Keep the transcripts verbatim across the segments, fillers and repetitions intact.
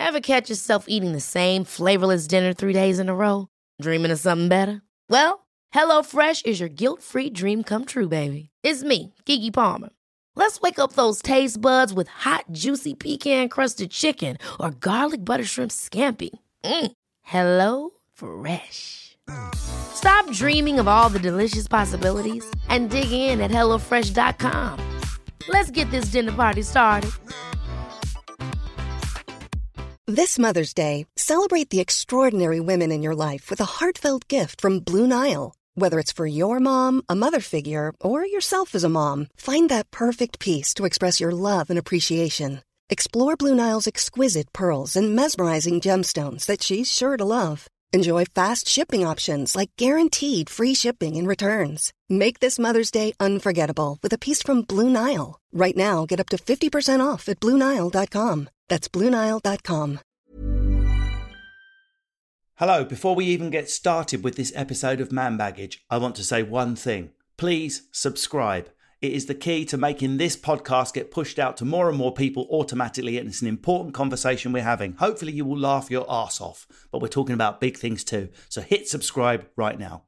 Ever catch yourself eating the same flavorless dinner three days in a row? Dreaming of something better? Well, HelloFresh is your guilt-free dream come true, baby. It's me, Keke Palmer. Let's wake up those taste buds with hot, juicy pecan-crusted chicken or garlic butter shrimp scampi. Mm. Hello Fresh. Stop dreaming of all the delicious possibilities and dig in at hello fresh dot com. Let's get this dinner party started. This Mother's Day, celebrate the extraordinary women in your life with a heartfelt gift from Blue Nile. Whether it's for your mom, a mother figure, or yourself as a mom, find that perfect piece to express your love and appreciation. Explore Blue Nile's exquisite pearls and mesmerizing gemstones that she's sure to love. Enjoy fast shipping options like guaranteed free shipping and returns. Make this Mother's Day unforgettable with a piece from Blue Nile. Right now, get up to fifty percent off at blue nile dot com. That's blue nile dot com. Hello, before we even get started with this episode of Man Baggage, I want to say one thing. Please subscribe. It is the key to making this podcast get pushed out to more and more people automatically, and it's an important conversation we're having. Hopefully you will laugh your arse off, but we're talking about big things too. So hit subscribe right now.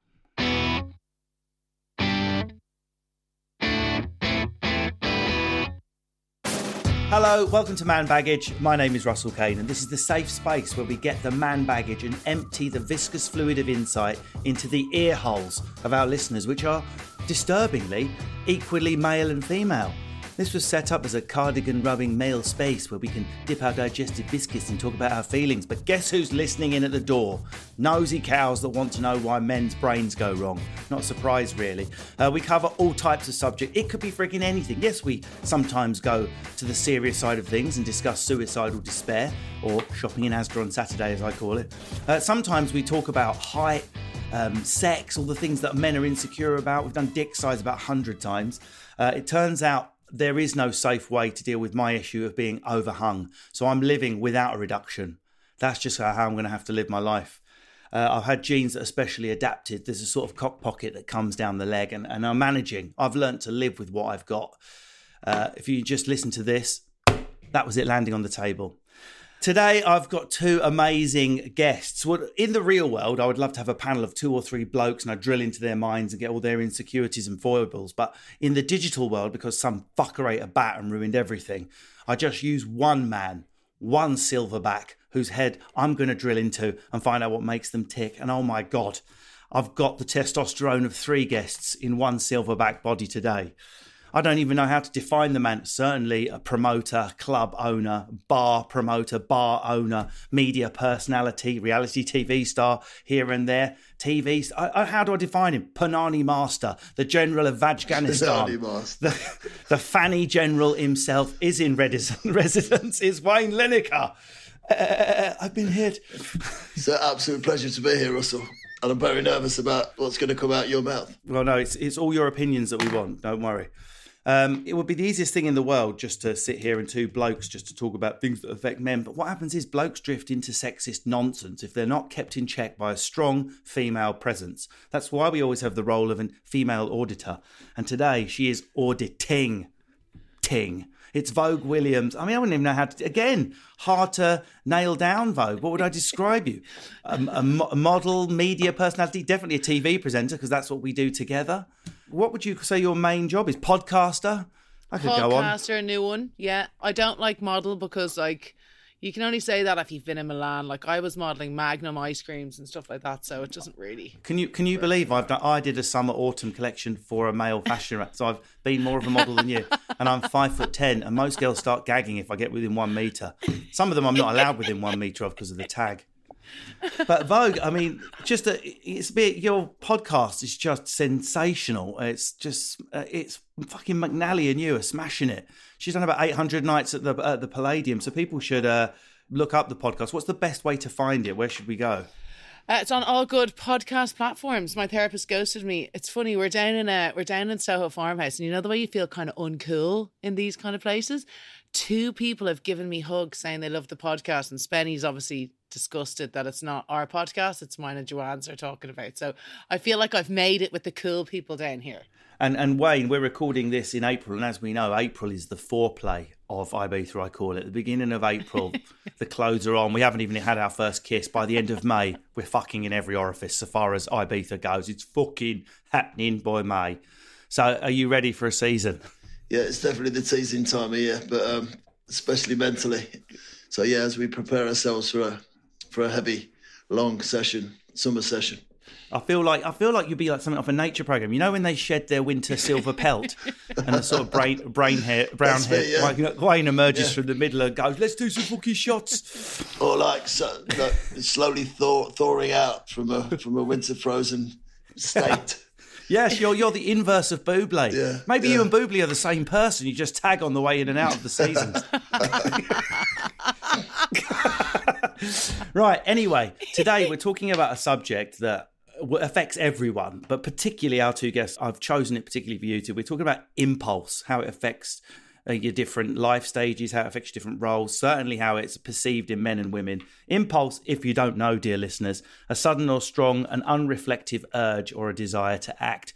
Hello, welcome to Man Baggage. My name is Russell Kane, and this is the safe space where we get the man baggage and empty the viscous fluid of insight into the ear holes of our listeners, which are, disturbingly, equally male and female. This was set up as a cardigan-rubbing male space where we can dip our digestive biscuits and talk about our feelings. But guess who's listening in at the door? Nosy cows that want to know why men's brains go wrong. Not surprised, really. Uh, we cover all types of subject. It could be freaking anything. Yes, we sometimes go to the serious side of things and discuss suicidal despair, or shopping in Asda on Saturday, as I call it. Uh, sometimes we talk about height, um, sex, all the things that men are insecure about. We've done dick size about a hundred times. Uh, it turns out there is no safe way to deal with my issue of being overhung. So I'm living without a reduction. That's just how I'm going to have to live my life. Uh, I've had genes that are specially adapted. There's a sort of cock pocket that comes down the leg, and, and I'm managing. I've learnt to live with what I've got. Uh, if you just listen to this, that was it landing on the table. Today, I've got two amazing guests. In the real world, I would love to have a panel of two or three blokes and I drill into their minds and get all their insecurities and foibles. But in the digital world, because some fucker ate a bat and ruined everything, I just use one man, one silverback, whose head I'm going to drill into and find out what makes them tick. And oh my God, I've got the testosterone of three guests in one silverback body today. I don't even know how to define the man. Certainly a promoter, club owner, bar promoter, bar owner, media personality, reality T V star here and there. T V, I, I, how do I define him? Punani Master, the General of Afghanistan. The, the Fanny General himself is in residence, is Wayne Lineker. Uh, I've been hit. It's an absolute pleasure to be here, Russell. And I'm very nervous about what's going to come out your mouth. Well, no, it's it's all your opinions that we want. Don't worry. Um, it would be the easiest thing in the world just to sit here and two blokes just to talk about things that affect men. But what happens is blokes drift into sexist nonsense if they're not kept in check by a strong female presence. That's why we always have the role of a female auditor. And today she is auditing. Ting. It's Vogue Williams. I mean, I wouldn't even know how to... Again, hard to nail down, Vogue. What would I describe you? Um, a, mo- a model, media personality, definitely a T V presenter, because that's what we do together. What would you say your main job is? Podcaster? I could go on. Podcaster, a new one, yeah. I don't like model because, like, you can only say that if you've been in Milan. Like, I was modelling Magnum ice creams and stuff like that, so it doesn't really... Can you can you believe I've done? I did a summer-autumn collection for a male fashion rack, so I've been more of a model than you. And I'm five foot ten, and most girls start gagging if I get within one metre. Some of them I'm not allowed within one metre of because of the tag. But Vogue, I mean, just a, it's a bit, your podcast is just sensational. It's just, uh, it's fucking McNally and you are smashing it. She's done about eight hundred nights at the at the Palladium, so people should uh, look up the podcast. What's the best way to find it? Where should we go? Uh, it's on all good podcast platforms. My therapist ghosted me. It's funny, we're down in a, we're down in Soho Farmhouse, and you know the way you feel kind of uncool in these kind of places? two people have given me hugs saying they love the podcast, and Spenny's obviously disgusted that it's not our podcast, it's mine and Joanne's are talking about. So I feel like I've made it with the cool people down here. And and Wayne, we're recording this in April, and as we know, April is the foreplay of Ibiza, I call it. At the beginning of April, the clothes are on. We haven't even had our first kiss. By the end of May, we're fucking in every orifice so far as Ibiza goes. It's fucking happening by May. So are you ready for a season? Yeah, it's definitely the teasing time of year, but um, especially mentally. So yeah, as we prepare ourselves for a for a heavy, long session, summer session. I feel like I feel like you'd be like something off a nature program. You know when they shed their winter silver pelt and the sort of brain, brain hair, brown That's hair, it, yeah. like, Wayne emerges Yeah. from the middle and goes, "Let's do some fucking shots." Or like, so, like slowly thaw, thawing out from a from a winter frozen state. Yes, you're you're the inverse of Bublé. Yeah, Maybe yeah. you and Bublé are the same person. You just tag on the way in and out of the seasons. Right. Anyway, today we're talking about a subject that w- affects everyone, but particularly our two guests. I've chosen it particularly for you two. We're talking about impulse, how it affects uh, your different life stages, how it affects your different roles, certainly how it's perceived in men and women. Impulse, if you don't know, dear listeners, a sudden or strong and unreflective urge or a desire to act.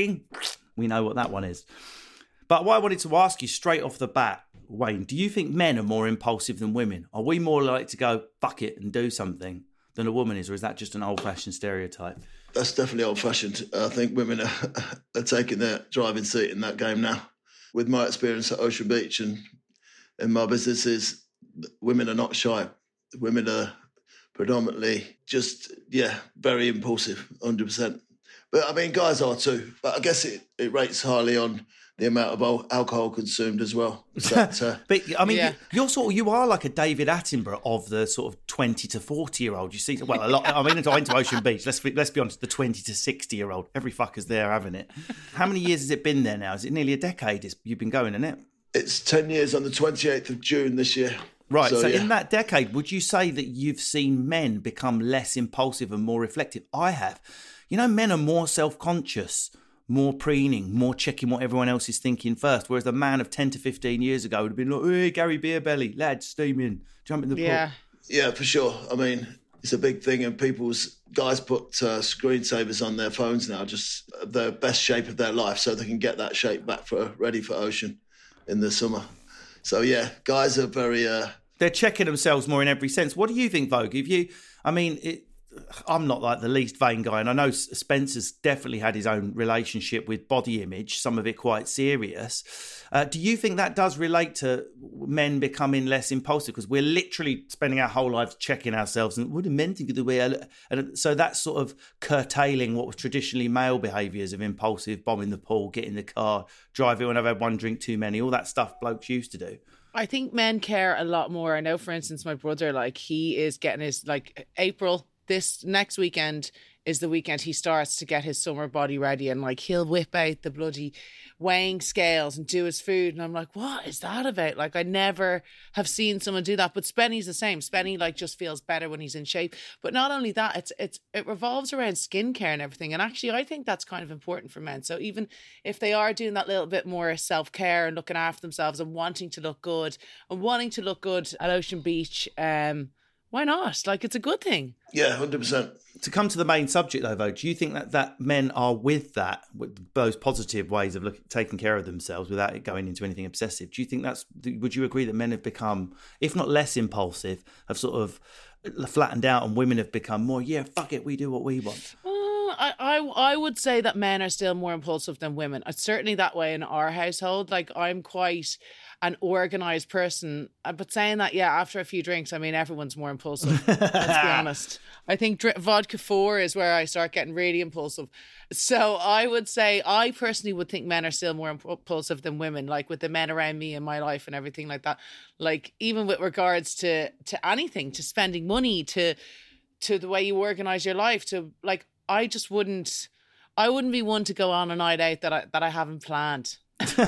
We know what that one is. But what I wanted to ask you straight off the bat, Wayne, do you think men are more impulsive than women? Are we more likely to go, fuck it, and do something than a woman is? Or is that just an old-fashioned stereotype? That's definitely old-fashioned. I think women are, are taking their driving seat in that game now. With my experience at Ocean Beach and in my businesses, women are not shy. Women are predominantly just, yeah, very impulsive, one hundred percent. But, I mean, guys are too. But I guess it, it rates highly on the amount of al- alcohol consumed as well. But, uh, But, I mean, Yeah. you- you're sort of, you are like a David Attenborough of the sort of twenty to forty-year-old. You see, well, a lot. I mean, I went to Ocean Beach. Let's be, let's be honest, the twenty to sixty-year-old. Every fucker's there having it. How many years has it been there now? Is it nearly a decade it's, you've been going, isn't it? it's ten years on the twenty-eighth of June this year. Right, so, yeah. in that decade, would you say that you've seen men become less impulsive and more reflective? I have. You know, men are more self-conscious, more preening, more checking what everyone else is thinking first, whereas the man of ten to fifteen years ago would have been like, hey, Gary Beerbelly, lads, steam in, jump in the Yeah. pool. Yeah, for sure. I mean, it's a big thing, and people's guys put uh, screensavers on their phones now, just the best shape of their life, so they can get that shape back for ready for Ocean in the summer. So yeah, guys are very. Uh, They're checking themselves more in every sense. What do you think, Vogue? If you, I mean, it, I'm not like the least vain guy, and I know Spencer's definitely had his own relationship with body image, some of it quite serious. Uh, do you think that does relate to men becoming less impulsive? Because we're literally spending our whole lives checking ourselves, and what do men think of the way I look? And so that's sort of curtailing what was traditionally male behaviours of impulsive, bombing the pool, get in the car, driving when I've had one drink too many, all that stuff blokes used to do. I think men care a lot more. I know, for instance, my brother, like, he is getting his, like, April, this next weekend is the weekend he starts to get his summer body ready, and like he'll whip out the bloody weighing scales and do his food, and I'm like, what is that about? Like, I never have seen someone do that. But Spenny's the same. Spenny like just feels better when he's in shape. But not only that, it's it's it revolves around skincare and everything. And actually, I think that's kind of important for men. So even if they are doing that little bit more self-care and looking after themselves and wanting to look good and wanting to look good at Ocean Beach, um why not? Like, it's a good thing. yeah, one hundred percent. To come to the main subject, though, Vogue, do you think that, that men are with that, with those positive ways of look, taking care of themselves without it going into anything obsessive? Do you think that's, would you agree that men have become, if not less impulsive, have sort of flattened out, and women have become more, yeah, fuck it, we do what we want? Uh, I, I I would say that men are still more impulsive than women. It's certainly that way in our household. Like, I'm quite an organised person. Uh, But saying that, yeah, after a few drinks, I mean, everyone's more impulsive. Let's be honest. I think dr- vodka four is where I start getting really impulsive. So I would say, I personally would think men are still more imp- impulsive than women, like with the men around me in my life and everything like that. Like, even with regards to, to anything, to spending money, to to the way you organise your life, to like, I just wouldn't, I wouldn't be one to go on a night out that I, that I haven't planned.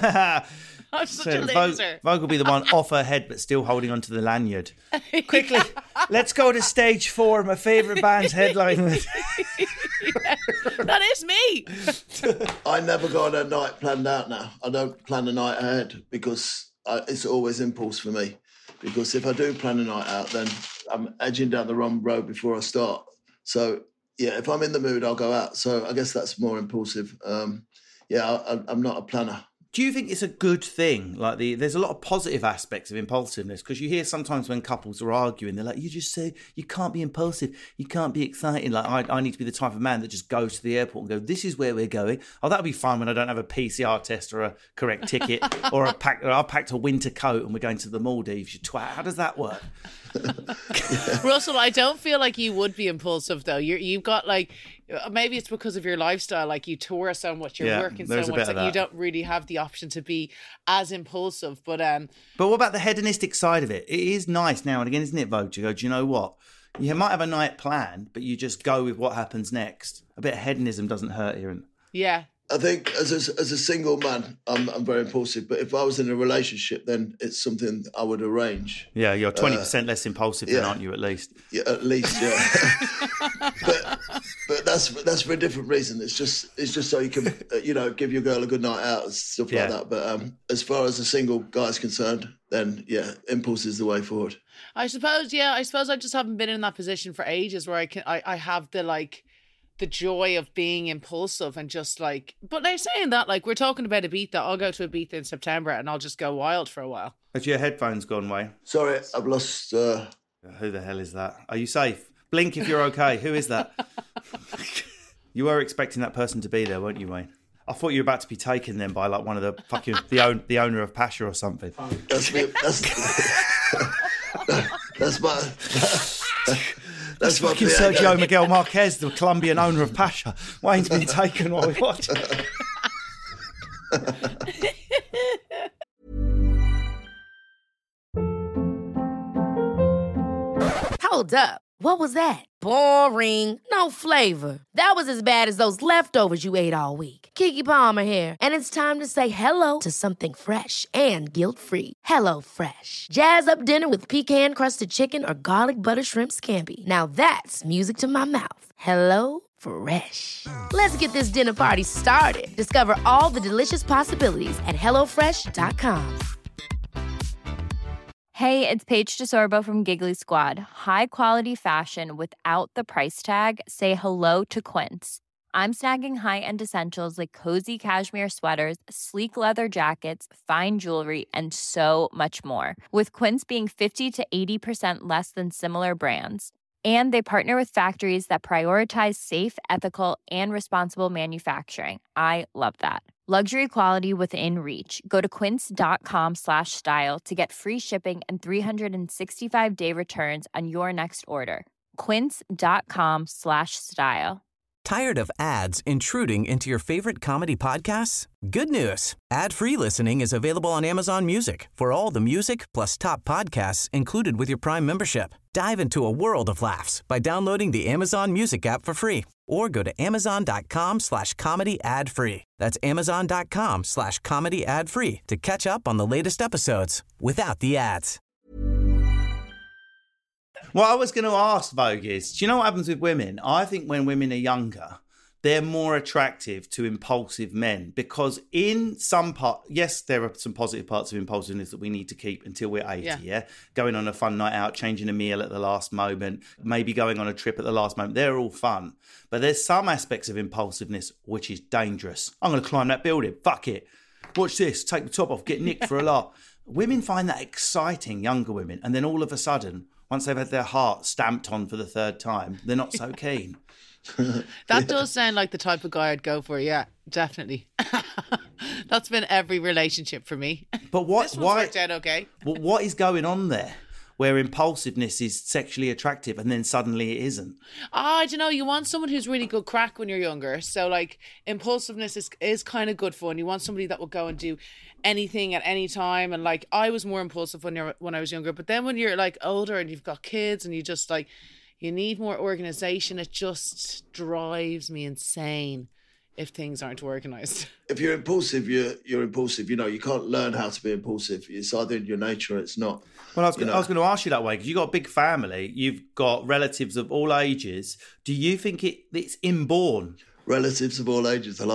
I'm such So a Vogue, loser. Vogue will be the one off her head but still holding onto the lanyard. Quickly, let's go to stage four, my favourite band's headline. That is me. I never go on a night planned out now. I don't plan a night ahead because I, it's always impulse for me, because if I do plan a night out, then I'm edging down the wrong road before I start. So, yeah, if I'm in the mood, I'll go out. So I guess that's more impulsive. Um, yeah, I, I'm not a planner. Do you think it's a good thing? Like the there's a lot of positive aspects of impulsiveness, because you hear sometimes when couples are arguing, they're like, you just say you can't be impulsive, you can't be excited. Like I, I need to be the type of man that just goes to the airport and go, this is where we're going. Oh, that'll be fun when I don't have a P C R test or a correct ticket or a pack. Or I packed a winter coat and we're going to the Maldives. You twat. How does that work? Russell, I don't feel like you would be impulsive though. You're, you've got like, maybe it's because of your lifestyle, like you tour so much, you're Yeah, working so there's a much bit that of you that. don't really have the option to be as impulsive. But um, But what about the hedonistic side of it? It is nice now and again, isn't it, Vogue, to go, do you know what? You might have a night planned, but you just go with what happens next. A bit of hedonism doesn't hurt you. And yeah. I think as a, as a single man, I'm, I'm very impulsive. But if I was in a relationship, then it's something I would arrange. yeah, you're twenty percent uh, less impulsive yeah. than, aren't you, at least? Yeah, at least, yeah. but but that's that's for a different reason. It's just it's just so you can uh, you know give your girl a good night out and stuff Yeah. like that. But um, as far as a single guy's concerned, then yeah, impulse is the way forward. I suppose, yeah, I suppose I just haven't been in that position for ages where I can, I, I have the like, the joy of being impulsive and just like, but they're saying that, like, we're talking about Ibiza. I'll go to Ibiza in September and I'll just go wild for a while. Has your headphones gone, Wayne? Sorry, I've lost. Uh... Who the hell is that? Are you safe? Blink if you're okay. Who is that? You were expecting that person to be there, weren't you, Wayne? I thought you were about to be taken then by like one of the fucking the own the owner of Pasha or something. That's me. That's that's my. That's, That's my fucking P A Sergio guy. Miguel Marquez, the Colombian owner of Pasha. Wayne's been taken while we watch. Hold up. What was that? Boring. No flavor. That was as bad as those leftovers you ate all week. Keke Palmer here, and it's time to say hello to something fresh and guilt-free. Hello Fresh. Jazz up dinner with pecan-crusted chicken or garlic butter shrimp scampi. Now that's music to my mouth. Hello Fresh. Let's get this dinner party started. Discover all the delicious possibilities at hello fresh dot com. Hey, it's Paige DeSorbo from Giggly Squad. High quality fashion without the price tag. Say hello to Quince. I'm snagging high-end essentials like cozy cashmere sweaters, sleek leather jackets, fine jewelry, and so much more. With Quince being fifty to eighty percent less than similar brands. And they partner with factories that prioritize safe, ethical, and responsible manufacturing. I love that. Luxury quality within reach. Go to quince.com slash style to get free shipping and three sixty-five day returns on your next order. Quince.com slash style. Tired of ads intruding into your favorite comedy podcasts? Good news. Ad-free listening is available on Amazon Music for all the music plus top podcasts included with your Prime membership. Dive into a world of laughs by downloading the Amazon Music app for free or go to amazon.com slash comedy ad free. That's amazon.com slash comedy ad free to catch up on the latest episodes without the ads. What I was going to ask, Vogue, is, do you know what happens with women? I think when women are younger, they're more attractive to impulsive men because in some part, yes, there are some positive parts of impulsiveness that we need to keep until we're eighty, yeah? yeah? Going on a fun night out, changing a meal at the last moment, maybe going on a trip at the last moment. They're all fun. But there's some aspects of impulsiveness which is dangerous. I'm going to climb that building. Fuck it. Watch this. Take the top off. Get nicked for a lot. Women find that exciting, younger women. And then all of a sudden, once they've had their heart stamped on for the third time, they're not so keen. That yeah. does sound like the type of guy I'd go for. Yeah, definitely. That's been every relationship for me. But what? This one's why? Worked out okay. Well, what is going on there? Where impulsiveness is sexually attractive and then suddenly it isn't. Oh, I don't know. You want someone who's really good crack when you're younger. So like impulsiveness is is kind of good fun. You want somebody that will go and do anything at any time. And like I was more impulsive when you're when I was younger. But then when you're like older and you've got kids and you just like you need more organization, it just drives me insane if things aren't organized. If you're impulsive, you're you're impulsive. You know, you can't learn how to be impulsive. It's either in your nature or it's not. Well, I was, you know. I was going to ask you that way because you've got a big family. You've got relatives of all ages. Do you think it it's inborn? Relatives of all ages, I like that.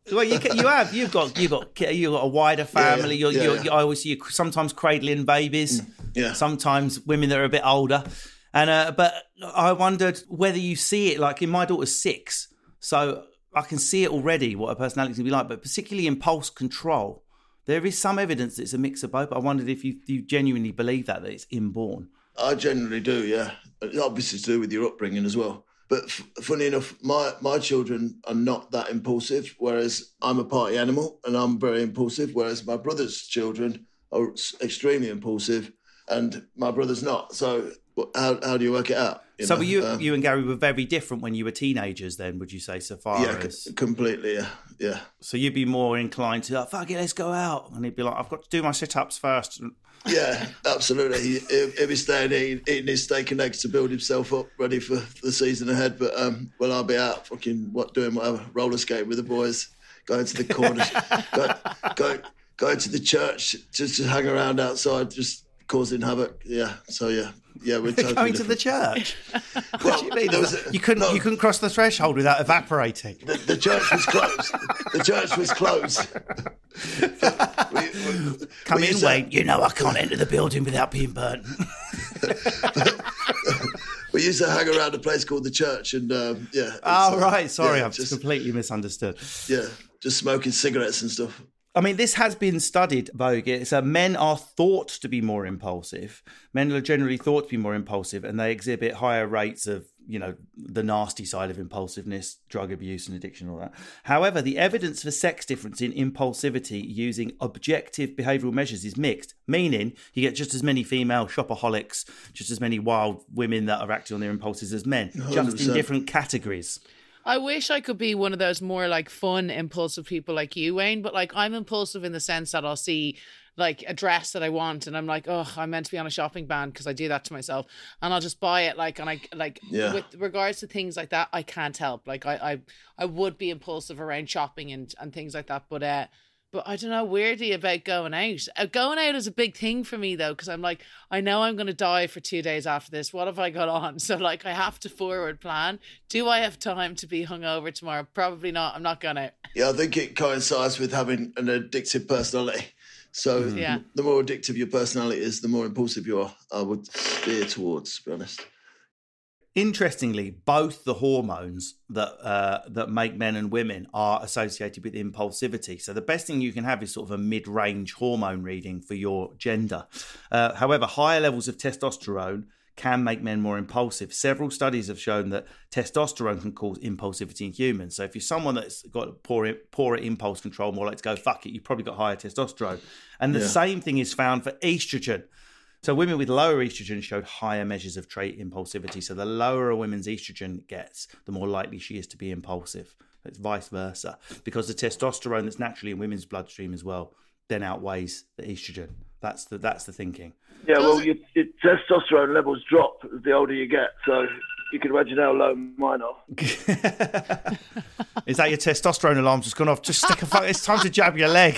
Well, you can, you have you've got you've got you've got a wider family. Yeah, yeah, you're, yeah, you're, yeah. you I always see you sometimes cradling babies. Mm, yeah. Sometimes women that are a bit older, and uh, but I wondered whether you see it like in my daughter's six, so I can see it already what her personality's gonna be like. But particularly impulse control, there is some evidence that it's a mix of both. But I wondered if you you genuinely believe that that it's inborn. I generally do, yeah. It obviously to do with your upbringing as well. But f- funny enough, my, my children are not that impulsive, whereas I'm a party animal and I'm very impulsive, whereas my brother's children are s- extremely impulsive and my brother's not. So how how do you work it out? You so know? were you um, you and Gary were very different when you were teenagers then, would you say, so far Yeah, as... c- completely, yeah, yeah. So you'd be more inclined to, like, fuck it, let's go out. And he'd be like, I've got to do my sit-ups first. Yeah, absolutely. He, he'll be staying eating, eating his steak and eggs to build himself up, ready for the season ahead. But um, well, I'll be out fucking what doing whatever, roller skating with the boys, going to the corner, go, go, going to the church, just to hang around outside, just causing havoc. Yeah, so yeah, yeah, we're totally Going to the different. church? What Well, do you mean? there was a- you couldn't no. you couldn't cross the threshold without evaporating. The, the church was closed. The church was closed. we, we, Come we in, used to- Wayne. You know I can't enter the building without being burnt. We used to hang around a place called the church, and um, yeah. it's, Oh, uh, right. Sorry, yeah, I've just completely misunderstood. yeah, just smoking cigarettes and stuff. I mean, this has been studied, Vogue. It's uh, men are thought to be more impulsive. Men are generally thought to be more impulsive, and they exhibit higher rates of, you know, the nasty side of impulsiveness, drug abuse and addiction, all that. However, the evidence for sex difference in impulsivity using objective behavioural measures is mixed, meaning you get just as many female shopaholics, just as many wild women that are acting on their impulses as men, one hundred just in percent. different categories. I wish I could be one of those more like fun, impulsive people like you, Wayne, but like I'm impulsive in the sense that I'll see like a dress that I want and I'm like, oh, I'm meant to be on a shopping ban because I do that to myself and I'll just buy it. Like, and I like Yeah. with regards to things like that, I can't help. Like I, I, I would be impulsive around shopping and, and things like that. But, uh, But I don't know, weirdly about going out. Uh, going out is a big thing for me, though, because I'm like, I know I'm going to die for two days after this. What have I got on? So, like, I have to forward plan. Do I have time to be hungover tomorrow? Probably not. I'm not going out. Yeah, I think it coincides with having an addictive personality. So Yeah. the more addictive your personality is, the more impulsive you are, I would steer towards, to be honest. Interestingly, both the hormones that uh, that make men and women are associated with impulsivity. So the best thing you can have is sort of a mid-range hormone reading for your gender. Uh, however, higher levels of testosterone can make men more impulsive. Several studies have shown that testosterone can cause impulsivity in humans. So if you're someone that's got poor, poorer impulse control, more like to go, fuck it, you've probably got higher testosterone. And the Yeah. same thing is found for estrogen. So women with lower estrogen showed higher measures of trait impulsivity. So the lower a woman's estrogen gets, the more likely she is to be impulsive. It's vice versa. Because the testosterone that's naturally in women's bloodstream as well then outweighs the estrogen. That's the that's the thinking. Yeah, Does well, it- your, your testosterone levels drop the older you get, so you can imagine how low mine are. Is that your testosterone alarm just gone off? Just stick a fuck. It's time to jab your leg.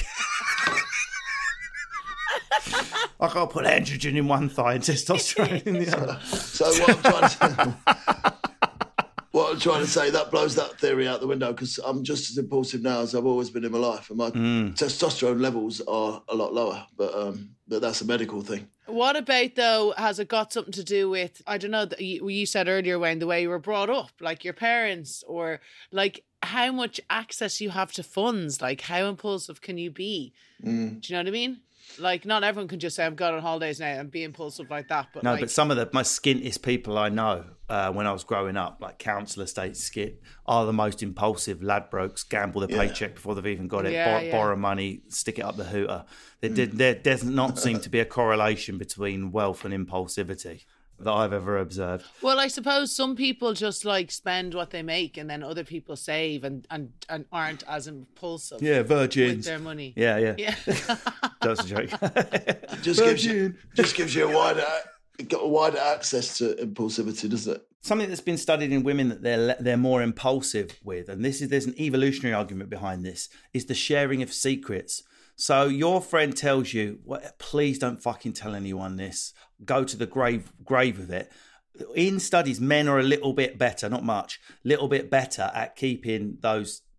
I can't put androgen in one thigh and testosterone in the other. So what I'm trying to what I'm trying to say, that blows that theory out the window because I'm just as impulsive now as I've always been in my life, and my testosterone levels are a lot lower. But um, but that's a medical thing. What about, though, has it got something to do with, I don't know, you, you said earlier, Wayne, the way you were brought up, like your parents, or like how much access you have to funds, like how impulsive can you be? Mm. Do you know what I mean? Like, not everyone can just say, I'm going on holidays now and be impulsive like that. But No, like, but some of the my skintest people I know uh, when I was growing up, like council estate skint, are the most impulsive ladbrokes, gamble their Yeah. paycheck before they've even got it, Yeah, bor- yeah. borrow money, stick it up the hooter. There, did, there does not seem to be a correlation between wealth and impulsivity that I've ever observed. Well, I suppose some people just like spend what they make and then other people save and, and, and aren't as impulsive Yeah, with virgins. their money. Yeah, yeah. Yeah. That's a joke. Just gives you just gives you a wider got a wider access to impulsivity, doesn't it? Something that's been studied in women that they're le- they're more impulsive with, and this is there's an evolutionary argument behind this, is the sharing of secrets. So your friend tells you, well, please don't fucking tell anyone this. Go to the grave grave with it. In studies, men are a little bit better, not much, little bit better at keeping those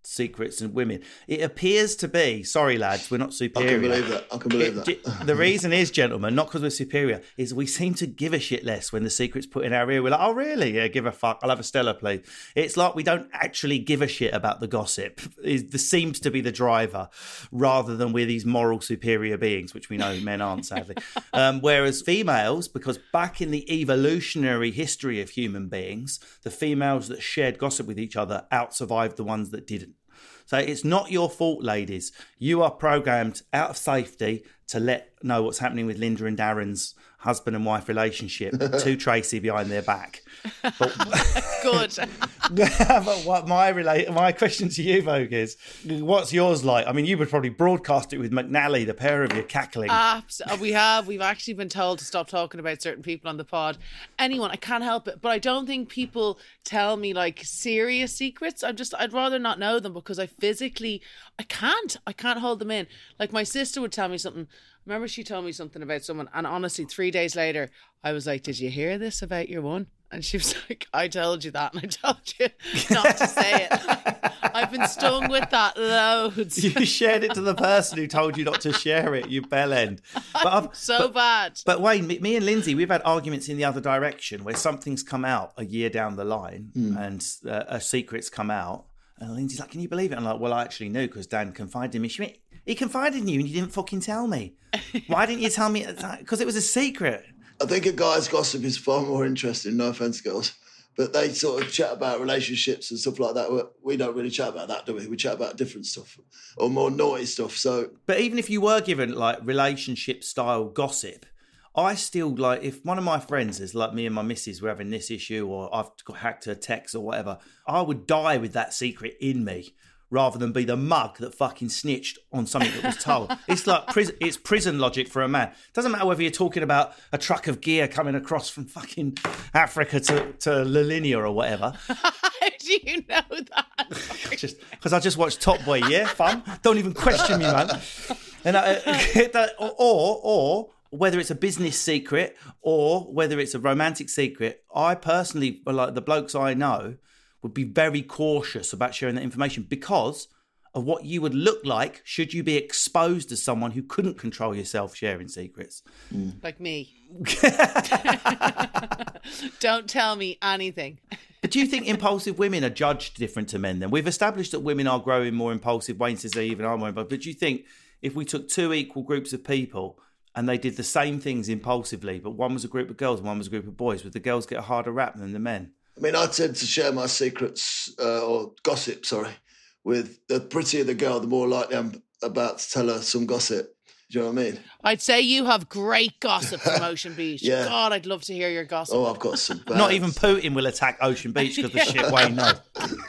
secrets and women. It appears to be, sorry lads, we're not superior. I can believe that. I can believe it, that. The reason is, gentlemen, not because we're superior, is we seem to give a shit less when the secret's put in our ear. We're like, oh really? Yeah, give a fuck. I'll have a Stella, please. It's like we don't actually give a shit about the gossip. It, this seems to be the driver, rather than we're these moral superior beings, which we know men aren't, sadly. Um, whereas females, because back in the evolutionary history of human beings, the females that shared gossip with each other out-survived the ones that didn't. So it's not your fault, ladies. You are programmed out of safety to let know what's happening with Linda and Darren's husband and wife relationship to Tracy behind their back. But, Good. but what my relate, my question to you, Vogue, is what's yours like? I mean, you would probably broadcast it with McNally, the pair of you cackling. Abs- we have. We've actually been told to stop talking about certain people on the pod. Anyone, I can't help it. But I don't think people tell me like serious secrets. I'm just, I'd rather not know them because I physically, I can't. I can't hold them in. Like my sister would tell me something. Remember she told me something about someone, and honestly, three days later, I was like, did you hear this about your one? And she was like, I told you that, and I told you not to say it. I've been stung with that loads. You shared it to the person who told you not to share it, you bellend. But I've, so but, bad. But Wayne, me, me and Lindsay, we've had arguments in the other direction where something's come out a year down the line mm. and uh, a secret's come out. And Lindsay's like, can you believe it? I'm like, well, I actually knew because Dan confided in me. She went, he confided in you and you didn't fucking tell me. Why didn't you tell me? Because it was a secret. I think a guy's gossip is far more interesting, no offence, girls, but they sort of chat about relationships and stuff like that. We don't really chat about that, do we? We chat about different stuff or more naughty stuff. So, but even if you were given like relationship style gossip, I still like, if one of my friends is like me and my missus were having this issue or I've got hacked her text or whatever, I would die with that secret in me rather than be the mug that fucking snitched on something that was told. It's like prison, it's prison logic for a man. Doesn't matter whether you're talking about a truck of gear coming across from fucking Africa to, to Lilinia or whatever. How do you know that? Just because I just watched Top Boy, yeah, fun. Don't even question me, man. And I, or or whether it's a business secret or whether it's a romantic secret, I personally, like the blokes I know, would be very cautious about sharing that information because of what you would look like should you be exposed as someone who couldn't control yourself sharing secrets. Mm. Like me. Don't tell me anything. But do you think impulsive women are judged different to men then? We've established that women are growing more impulsive. Wayne says they even are more impulsive. But do you think if we took two equal groups of people and they did the same things impulsively, but one was a group of girls and one was a group of boys, would the girls get a harder rap than the men? I mean, I tend to share my secrets, uh, or gossip, sorry, with the prettier the girl, the more likely I'm about to tell her some gossip. Do you know what I mean? I'd say you have great gossip from Ocean Beach. Yeah. God, I'd love to hear your gossip. Oh, I've got some bad... Not even Putin will attack Ocean Beach because of the shit Wayne knows.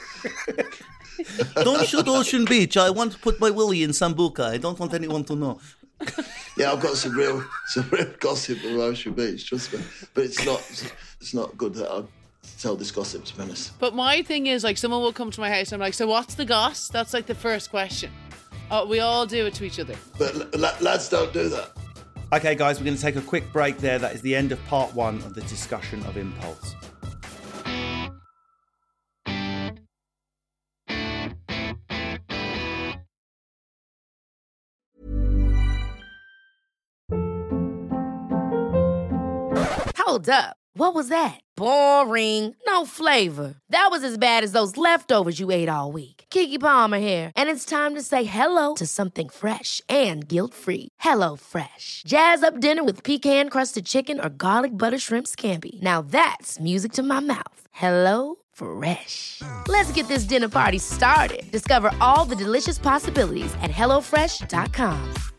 Don't shoot Ocean Beach. I want to put my willy in Sambuca. I don't want anyone to know. Yeah, I've got some real some real gossip from Ocean Beach, trust me. But it's not it's not good that I tell this gossip, to be honest. But my thing is, like, someone will come to my house and I'm like, so what's the goss? That's like the first question. Oh, we all do it to each other. But l- lads don't do that. Okay, guys, we're going to take a quick break there. That is the end of part one of the discussion of impulse. Hold up. What was that? Boring. No flavor. That was as bad as those leftovers you ate all week. Keke Palmer here, and it's time to say hello to something fresh and guilt-free. Hello Fresh. Jazz up dinner with pecan-crusted chicken or garlic butter shrimp scampi. Now that's music to my mouth. Hello Fresh. Let's get this dinner party started. Discover all the delicious possibilities at hello fresh dot com.